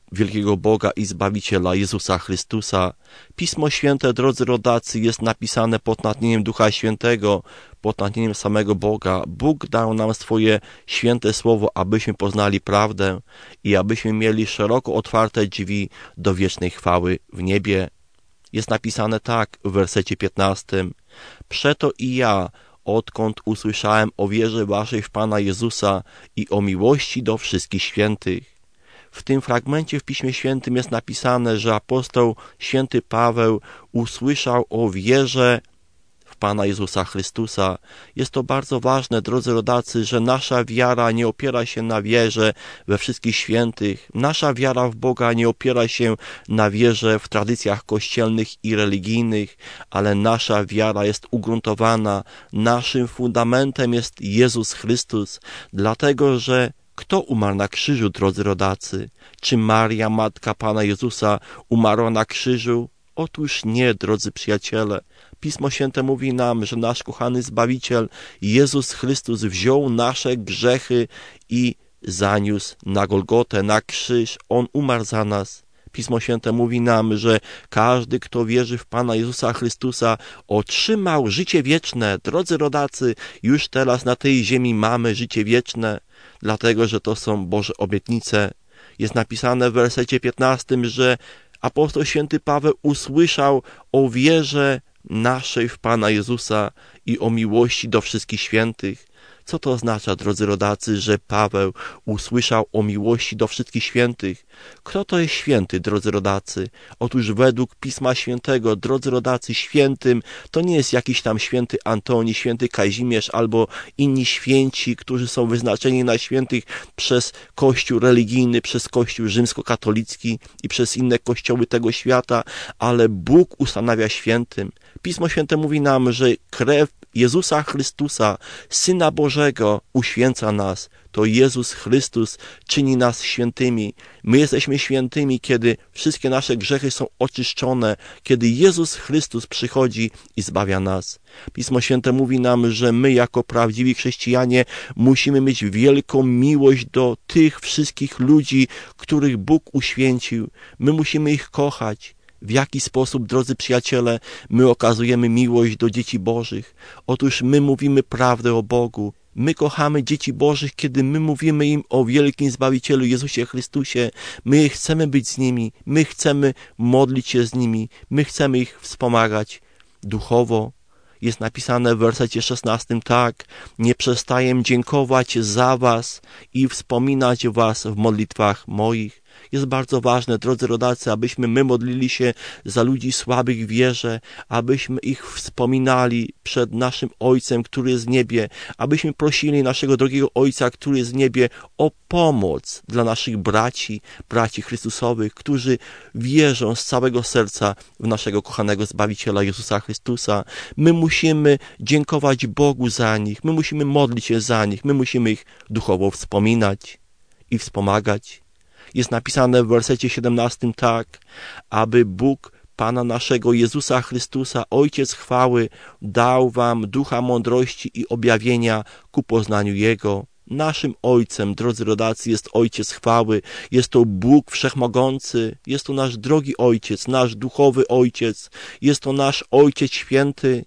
wielkiego Boga i Zbawiciela Jezusa Chrystusa. Pismo Święte, drodzy rodacy, jest napisane pod natchnieniem Ducha Świętego, pod natchnieniem samego Boga. Bóg dał nam swoje święte słowo, abyśmy poznali prawdę i abyśmy mieli szeroko otwarte drzwi do wiecznej chwały w niebie. Jest napisane tak w wersecie piętnastym. Przeto i ja, odkąd usłyszałem o wierze waszej w Pana Jezusa i o miłości do wszystkich świętych. W tym fragmencie w Piśmie Świętym jest napisane, że apostoł święty Paweł usłyszał o wierze w Pana Jezusa Chrystusa. Jest to bardzo ważne, drodzy rodacy, że nasza wiara nie opiera się na wierze we wszystkich świętych. Nasza wiara w Boga nie opiera się na wierze w tradycjach kościelnych i religijnych, ale nasza wiara jest ugruntowana. Naszym fundamentem jest Jezus Chrystus, dlatego że kto umarł na krzyżu, drodzy rodacy? Czy Maria, matka Pana Jezusa, umarła na krzyżu? Otóż nie, drodzy przyjaciele. Pismo Święte mówi nam, że nasz kochany Zbawiciel, Jezus Chrystus, wziął nasze grzechy i zaniósł na Golgotę, na krzyż. On umarł za nas. Pismo Święte mówi nam, że każdy, kto wierzy w Pana Jezusa Chrystusa, otrzymał życie wieczne. Drodzy rodacy, już teraz na tej ziemi mamy życie wieczne, dlatego że to są Boże obietnice. Jest napisane w wersecie piętnastym, że apostoł święty Paweł usłyszał o wierze naszej w Pana Jezusa i o miłości do wszystkich świętych. Co to oznacza, drodzy rodacy, że Paweł usłyszał o miłości do wszystkich świętych? Kto to jest święty, drodzy rodacy? Otóż według Pisma Świętego, drodzy rodacy, świętym to nie jest jakiś tam święty Antoni, święty Kazimierz albo inni święci, którzy są wyznaczeni na świętych przez Kościół religijny, przez Kościół rzymskokatolicki i przez inne kościoły tego świata, ale Bóg ustanawia świętym. Pismo Święte mówi nam, że krew Jezusa Chrystusa, Syna Bożego, uświęca nas. To Jezus Chrystus czyni nas świętymi. My jesteśmy świętymi, kiedy wszystkie nasze grzechy są oczyszczone, kiedy Jezus Chrystus przychodzi i zbawia nas. Pismo Święte mówi nam, że my jako prawdziwi chrześcijanie musimy mieć wielką miłość do tych wszystkich ludzi, których Bóg uświęcił. My musimy ich kochać. W jaki sposób, drodzy przyjaciele, my okazujemy miłość do dzieci Bożych? Otóż my mówimy prawdę o Bogu. My kochamy dzieci Bożych, kiedy my mówimy im o wielkim Zbawicielu Jezusie Chrystusie. My chcemy być z nimi, my chcemy modlić się z nimi, my chcemy ich wspomagać duchowo. Jest napisane w wersecie szesnastym tak: nie przestaję dziękować za was i wspominać was w modlitwach moich. Jest bardzo ważne, drodzy rodacy, abyśmy my modlili się za ludzi słabych w wierze, abyśmy ich wspominali przed naszym Ojcem, który jest w niebie, abyśmy prosili naszego drogiego Ojca, który jest w niebie, o pomoc dla naszych braci, braci Chrystusowych, którzy wierzą z całego serca w naszego kochanego Zbawiciela Jezusa Chrystusa. My musimy dziękować Bogu za nich, my musimy modlić się za nich, my musimy ich duchowo wspominać i wspomagać. Jest napisane w wersecie siedemnastym tak: aby Bóg Pana naszego Jezusa Chrystusa, Ojciec chwały, dał wam ducha mądrości i objawienia ku poznaniu Jego. Naszym Ojcem, drodzy rodacy, jest Ojciec chwały, jest to Bóg Wszechmogący, jest to nasz drogi Ojciec, nasz duchowy Ojciec, jest to nasz Ojciec Święty.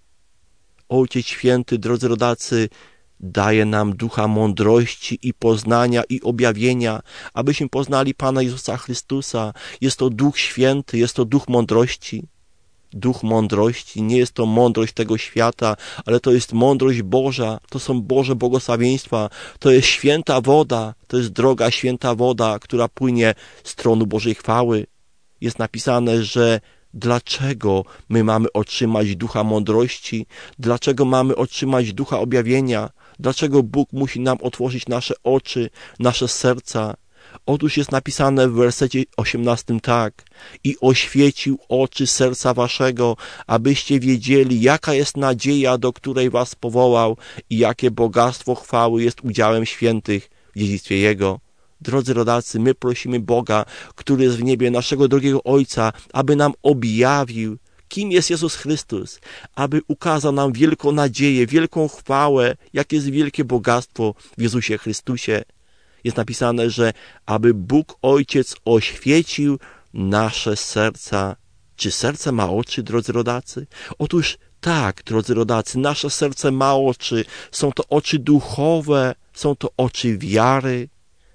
Ojciec Święty, drodzy rodacy, daje nam ducha mądrości i poznania i objawienia, abyśmy poznali Pana Jezusa Chrystusa. Jest to Duch Święty, jest to Duch mądrości. Duch mądrości, nie jest to mądrość tego świata, ale to jest mądrość Boża, to są Boże błogosławieństwa, to jest święta woda, to jest droga święta woda, która płynie z tronu Bożej chwały. Jest napisane, że dlaczego my mamy otrzymać ducha mądrości, dlaczego mamy otrzymać ducha objawienia, dlaczego Bóg musi nam otworzyć nasze oczy, nasze serca. Otóż jest napisane w wersecie osiemnastym tak: i oświecił oczy serca waszego, abyście wiedzieli, jaka jest nadzieja, do której was powołał i jakie bogactwo chwały jest udziałem świętych w dziedzictwie Jego. Drodzy rodacy, my prosimy Boga, który jest w niebie, naszego drogiego Ojca, aby nam objawił, kim jest Jezus Chrystus, aby ukazał nam wielką nadzieję, wielką chwałę, jakie jest wielkie bogactwo w Jezusie Chrystusie. Jest napisane, że aby Bóg Ojciec oświecił nasze serca. Czy serce ma oczy, drodzy rodacy? Otóż tak, drodzy rodacy, nasze serce ma oczy. Są to oczy duchowe, są to oczy wiary.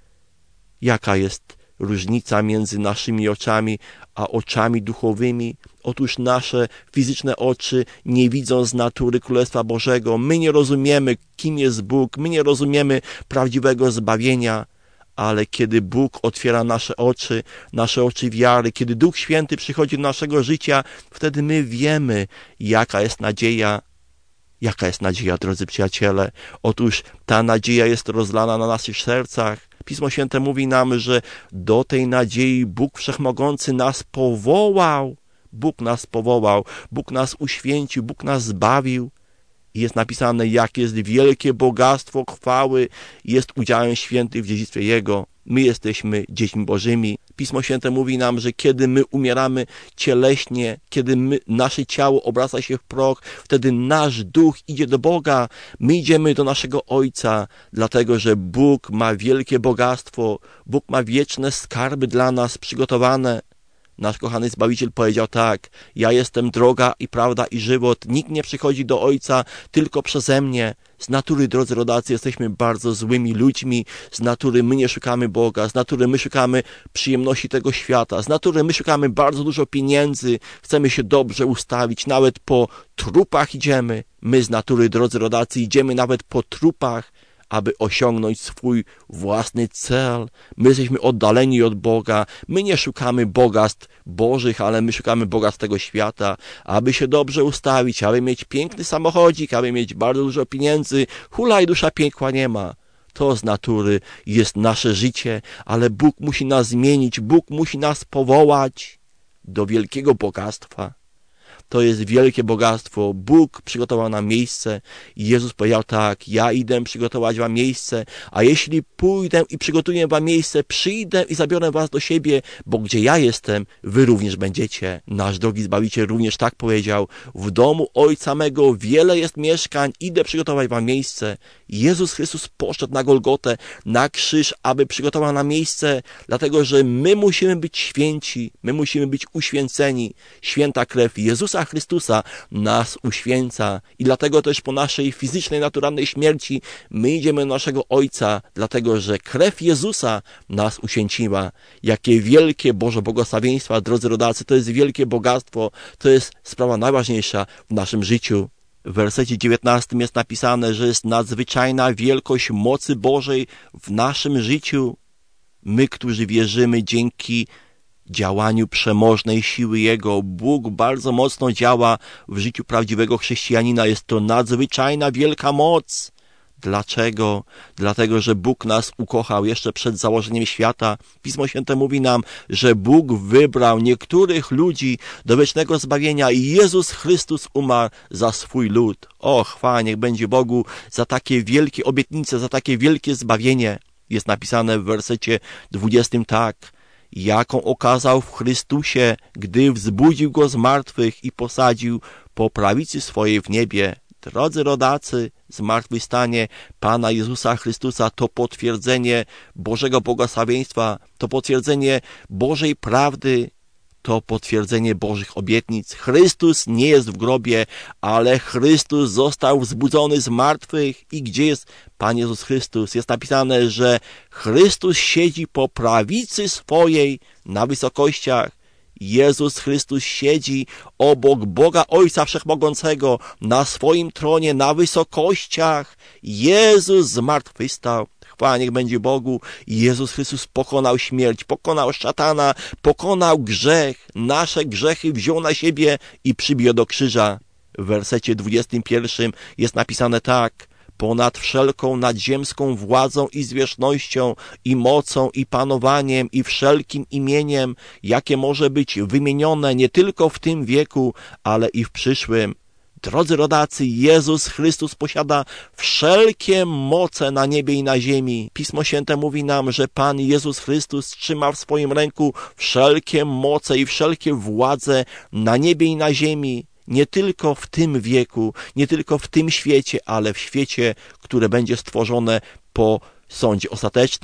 Jaka jest różnica między naszymi oczami a oczami duchowymi? Otóż nasze fizyczne oczy nie widzą z natury Królestwa Bożego. My nie rozumiemy, kim jest Bóg. My nie rozumiemy prawdziwego zbawienia. Ale kiedy Bóg otwiera nasze oczy, nasze oczy wiary, kiedy Duch Święty przychodzi do naszego życia, wtedy my wiemy, jaka jest nadzieja. Jaka jest nadzieja, drodzy przyjaciele? Otóż ta nadzieja jest rozlana na naszych sercach. Pismo Święte mówi nam, że do tej nadziei Bóg Wszechmogący nas powołał. Bóg nas powołał, Bóg nas uświęcił, Bóg nas zbawił. I jest napisane, jakie jest wielkie bogactwo chwały jest udziałem świętych w dziedzictwie Jego. My jesteśmy dziećmi Bożymi. Pismo Święte mówi nam, że kiedy my umieramy cieleśnie, kiedy my, nasze ciało obraca się w proch, wtedy nasz duch idzie do Boga. My idziemy do naszego Ojca, dlatego że Bóg ma wielkie bogactwo, Bóg ma wieczne skarby dla nas przygotowane. Nasz kochany Zbawiciel powiedział tak: ja jestem droga i prawda i żywot. Nikt nie przychodzi do Ojca tylko przeze mnie. Z natury, drodzy rodacy, jesteśmy bardzo złymi ludźmi. Z natury my nie szukamy Boga. Z natury my szukamy przyjemności tego świata. Z natury my szukamy bardzo dużo pieniędzy. Chcemy się dobrze ustawić. Nawet po trupach idziemy. My z natury, drodzy rodacy, idziemy nawet po trupach, aby osiągnąć swój własny cel. My jesteśmy oddaleni od Boga. My nie szukamy bogactw bożych, ale my szukamy bogactw tego świata, aby się dobrze ustawić, aby mieć piękny samochodzik, aby mieć bardzo dużo pieniędzy. Hulaj, dusza piekła nie ma. To z natury jest nasze życie, ale Bóg musi nas zmienić. Bóg musi nas powołać do wielkiego bogactwa. To jest wielkie bogactwo. Bóg przygotował nam miejsce i Jezus powiedział tak: ja idę przygotować wam miejsce, a jeśli pójdę i przygotuję wam miejsce, przyjdę i zabiorę was do siebie, bo gdzie ja jestem, wy również będziecie. Nasz drogi Zbawiciel również tak powiedział: w domu Ojca mego wiele jest mieszkań, idę przygotować wam miejsce. Jezus Chrystus poszedł na Golgotę, na krzyż, aby przygotował nam miejsce, dlatego że my musimy być święci, my musimy być uświęceni. Święta krew Jezusa Chrystusa nas uświęca i dlatego też po naszej fizycznej, naturalnej śmierci my idziemy do naszego Ojca, dlatego że krew Jezusa nas uświęciła. Jakie wielkie Boże błogosławieństwa, drodzy rodacy, to jest wielkie bogactwo, to jest sprawa najważniejsza w naszym życiu. W wersecie dziewiętnastym jest napisane, że jest nadzwyczajna wielkość mocy Bożej w naszym życiu. My, którzy wierzymy dzięki działaniu przemożnej siły Jego. Bóg bardzo mocno działa w życiu prawdziwego chrześcijanina. Jest to nadzwyczajna wielka moc. Dlaczego? Dlatego, że Bóg nas ukochał jeszcze przed założeniem świata. Pismo Święte mówi nam, że Bóg wybrał niektórych ludzi do wiecznego zbawienia i Jezus Chrystus umarł za swój lud. O, chwała niech będzie Bogu za takie wielkie obietnice, za takie wielkie zbawienie. Jest napisane w wersecie dwudziestym tak: jaką okazał w Chrystusie, gdy wzbudził Go z martwych i posadził po prawicy swojej w niebie. Drodzy rodacy, zmartwychwstanie Pana Jezusa Chrystusa to potwierdzenie Bożego błogosławieństwa, to potwierdzenie Bożej prawdy, to potwierdzenie Bożych obietnic. Chrystus nie jest w grobie, ale Chrystus został wzbudzony z martwych. I gdzie jest Pan Jezus Chrystus? Jest napisane, że Chrystus siedzi po prawicy swojej na wysokościach. Jezus Chrystus siedzi obok Boga Ojca Wszechmogącego na swoim tronie na wysokościach. Jezus zmartwychwstał. Chwała niech będzie Bogu. Jezus Chrystus pokonał śmierć, pokonał szatana, pokonał grzech. Nasze grzechy wziął na siebie i przybił do krzyża. W wersecie dwudziestym pierwszym jest napisane tak: ponad wszelką nadziemską władzą i zwierzchnością, i mocą, i panowaniem, i wszelkim imieniem, jakie może być wymienione nie tylko w tym wieku, ale i w przyszłym. Drodzy rodacy, Jezus Chrystus posiada wszelkie moce na niebie i na ziemi. Pismo Święte mówi nam, że Pan Jezus Chrystus trzyma w swoim ręku wszelkie moce i wszelkie władze na niebie i na ziemi. Nie tylko w tym wieku, nie tylko w tym świecie, ale w świecie, które będzie stworzone po sądzie ostatecznym.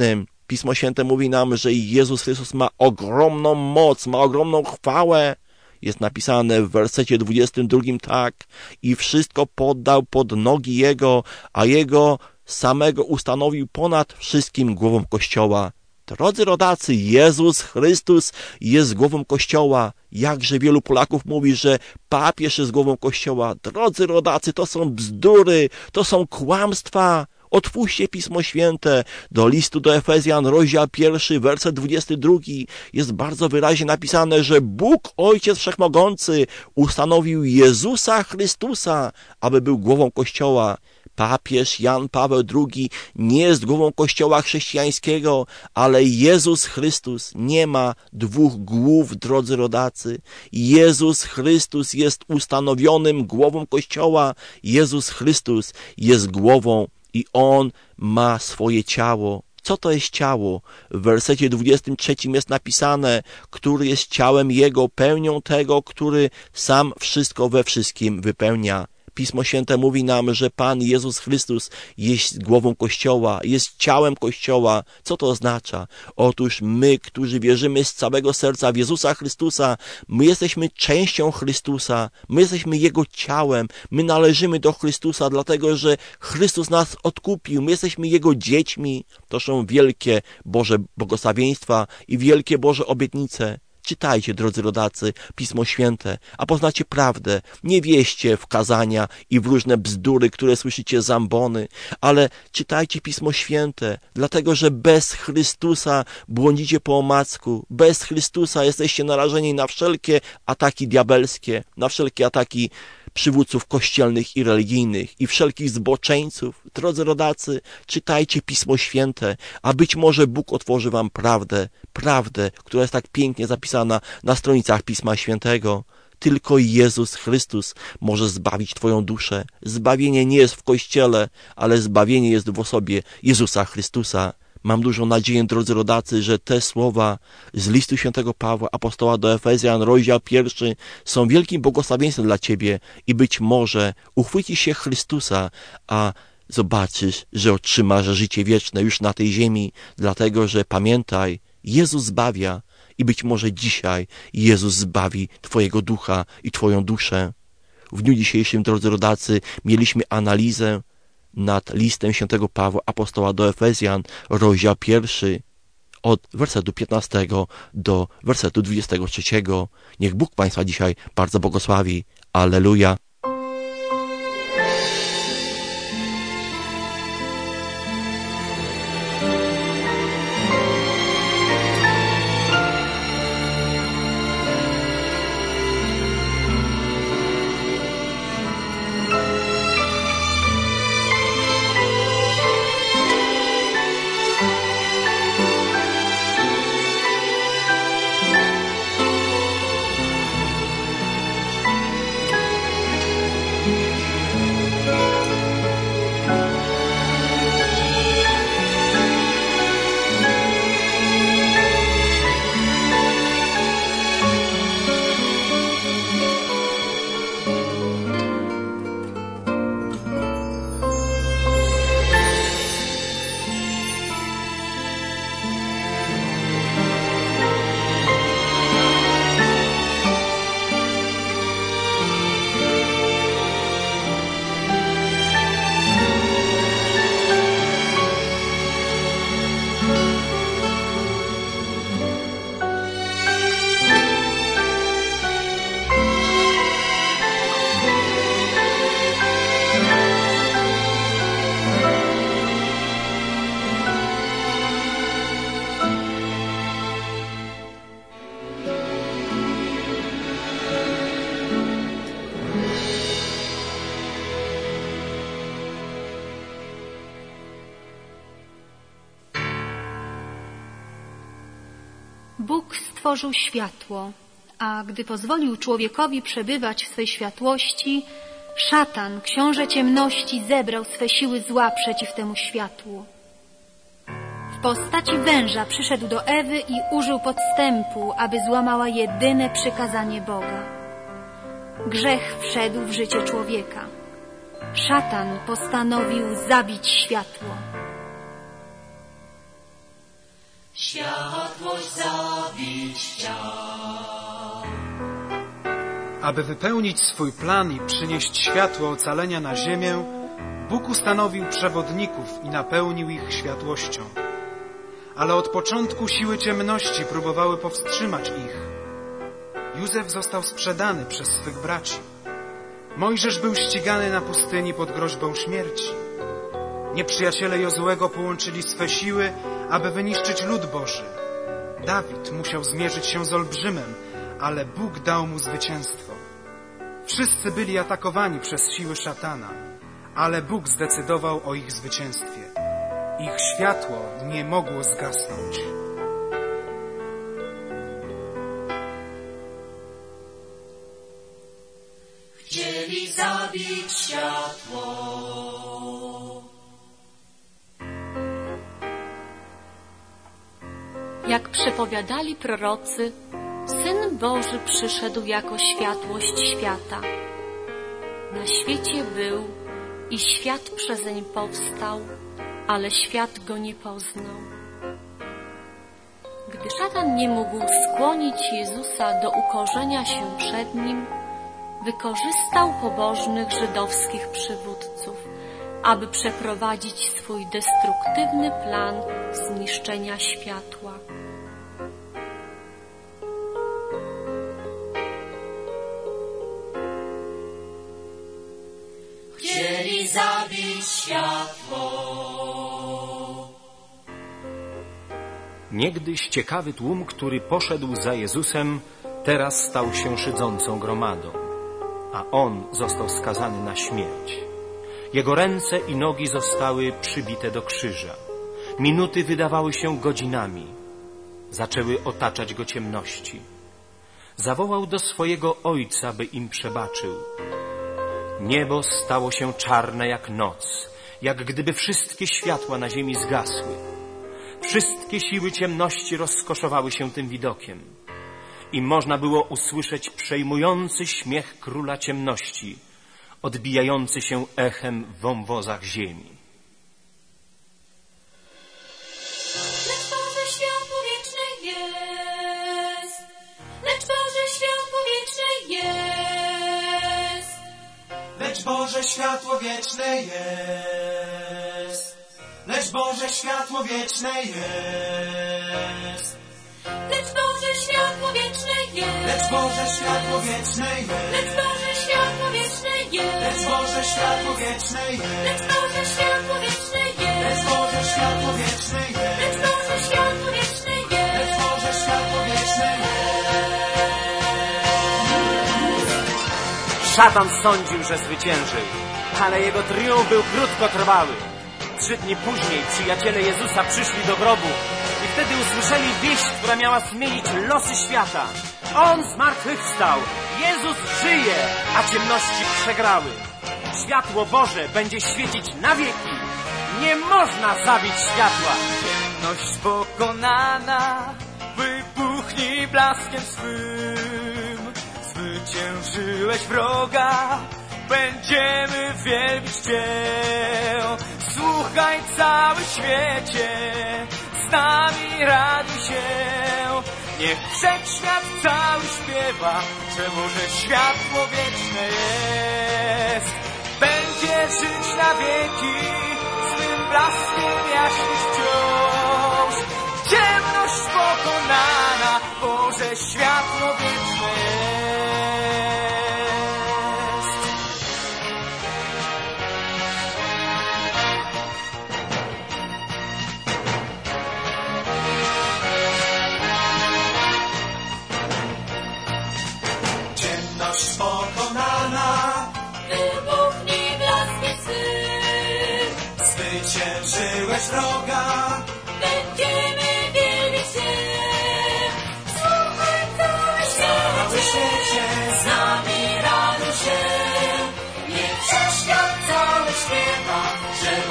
Pismo Święte mówi nam, że Jezus Chrystus ma ogromną moc, ma ogromną chwałę. Jest napisane w wersecie dwudziestym drugim tak: i wszystko poddał pod nogi Jego, a Jego samego ustanowił ponad wszystkim głową Kościoła. Drodzy rodacy, Jezus Chrystus jest głową Kościoła. Jakże wielu Polaków mówi, że papież jest głową Kościoła. Drodzy rodacy, to są bzdury, to są kłamstwa. Otwórzcie Pismo Święte. Do listu do Efezjan, rozdział pierwszy, werset dwudziesty drugi. Jest bardzo wyraźnie napisane, że Bóg Ojciec Wszechmogący ustanowił Jezusa Chrystusa, aby był głową Kościoła. Papież Jan Paweł drugi nie jest głową Kościoła chrześcijańskiego, ale Jezus Chrystus nie ma dwóch głów, drodzy rodacy. Jezus Chrystus jest ustanowionym głową Kościoła. Jezus Chrystus jest głową i On ma swoje ciało. Co to jest ciało? W wersecie dwudziestym trzecim jest napisane, który jest ciałem Jego, pełnią tego, który sam wszystko we wszystkim wypełnia. Pismo Święte mówi nam, że Pan Jezus Chrystus jest głową Kościoła, jest ciałem Kościoła. Co to oznacza? Otóż my, którzy wierzymy z całego serca w Jezusa Chrystusa, my jesteśmy częścią Chrystusa, my jesteśmy Jego ciałem, my należymy do Chrystusa, dlatego że Chrystus nas odkupił, my jesteśmy Jego dziećmi. To są wielkie Boże błogosławieństwa i wielkie Boże obietnice. Czytajcie, drodzy rodacy, Pismo Święte, a poznacie prawdę. Nie wieście w kazania i w różne bzdury, które słyszycie z ambony, ale czytajcie Pismo Święte, dlatego że bez Chrystusa błądzicie po omacku. Bez Chrystusa jesteście narażeni na wszelkie ataki diabelskie, na wszelkie ataki przywódców kościelnych i religijnych i wszelkich zboczeńców. Drodzy rodacy, czytajcie Pismo Święte, a być może Bóg otworzy wam prawdę, prawdę, która jest tak pięknie zapisana na stronicach Pisma Świętego. Tylko Jezus Chrystus może zbawić twoją duszę. Zbawienie nie jest w Kościele, ale zbawienie jest w osobie Jezusa Chrystusa. Mam dużą nadzieję, drodzy rodacy, że te słowa z listu świętego Pawła, apostoła do Efezjan, rozdział pierwszy, są wielkim błogosławieństwem dla ciebie i być może uchwycisz się Chrystusa, a zobaczysz, że otrzymasz życie wieczne już na tej ziemi, dlatego że pamiętaj, Jezus zbawia i być może dzisiaj Jezus zbawi twojego ducha i twoją duszę. W dniu dzisiejszym, drodzy rodacy, mieliśmy analizę nad listem świętego Pawła, apostoła do Efezjan, rozdział pierwszy, od wersetu piętnastego do wersetu dwudziestego trzeciego. Niech Bóg Państwa dzisiaj bardzo błogosławi. Alleluja. Bóg stworzył światło, a gdy pozwolił człowiekowi przebywać w swej światłości, szatan, książę ciemności, zebrał swe siły zła przeciw temu światłu. W postaci węża przyszedł do Ewy i użył podstępu, aby złamała jedyne przykazanie Boga. Grzech wszedł w życie człowieka. Szatan postanowił zabić światło. światłość zabić chciał. Aby wypełnić swój plan i przynieść światło ocalenia na ziemię, Bóg ustanowił przewodników i napełnił ich światłością. Ale od początku siły ciemności próbowały powstrzymać ich. Józef został sprzedany przez swych braci. Mojżesz był ścigany na pustyni pod groźbą śmierci. Nieprzyjaciele Jozuego połączyli swe siły, aby wyniszczyć lud Boży. Dawid musiał zmierzyć się z olbrzymem, ale Bóg dał mu zwycięstwo. Wszyscy byli atakowani przez siły szatana, ale Bóg zdecydował o ich zwycięstwie. Ich światło nie mogło zgasnąć. Chcieli zabić światło. Jak przepowiadali prorocy, Syn Boży przyszedł jako światłość świata. Na świecie był i świat przezeń powstał, ale świat go nie poznał. Gdy szatan nie mógł skłonić Jezusa do ukorzenia się przed nim, wykorzystał pobożnych żydowskich przywódców, aby przeprowadzić swój destruktywny plan zniszczenia światła. Chcieli zabić światło. Niegdyś ciekawy tłum, który poszedł za Jezusem, teraz stał się szydzącą gromadą, a On został skazany na śmierć. Jego ręce i nogi zostały przybite do krzyża. Minuty wydawały się godzinami. Zaczęły otaczać go ciemności. Zawołał do swojego Ojca, by im przebaczył. Niebo stało się czarne jak noc, jak gdyby wszystkie światła na ziemi zgasły. Wszystkie siły ciemności rozkoszowały się tym widokiem. I można było usłyszeć przejmujący śmiech króla ciemności, odbijający się echem w wąwozach ziemi. Lecz Boże światło wieczne jest, lecz Boże światło wieczne jest, Lecz Boże światło wieczne jest, lecz Boże światło wieczne jest, lecz Boże światło wieczne jest, lecz Boże światło wieczne jest, lecz Boże światło wieczne jest, lecz Boże światło wieczne jest, lecz Boże światło wieczne jest, lecz Boże światło wieczne jest, lecz Boże światło wieczne jest, lecz Boże światło wieczne jest. Szatan sądził, że zwyciężył, ale jego triumf był krótkotrwały. Trzy dni później przyjaciele Jezusa przyszli do grobu i wtedy usłyszeli wieść, która miała zmienić losy świata. On zmartwychwstał, Jezus żyje, a ciemności przegrały. Światło Boże będzie świecić na wieki. Nie można zabić światła. Ciemność pokonana, wybuchnij blaskiem swym. Zwyciężyłeś wroga, będziemy wielbić Cię. Słuchaj cały świecie, z nami raduj się. Niech wszechświat cały śpiewa, że Boże światło wieczne jest. Będzie żyć na wieki, swym blaskiem jaśnić wciąż. Ciemność pokonana, Boże światło wieczne jest. Ciemność pokonana, wybuchnij blaskiem swym. zwyciężyłeś wroga, Będziemy wielbić Cię. Słuchaj cały cały świecie, świecie, z nami raduj się. Niech wszechświat cały śpiewa, że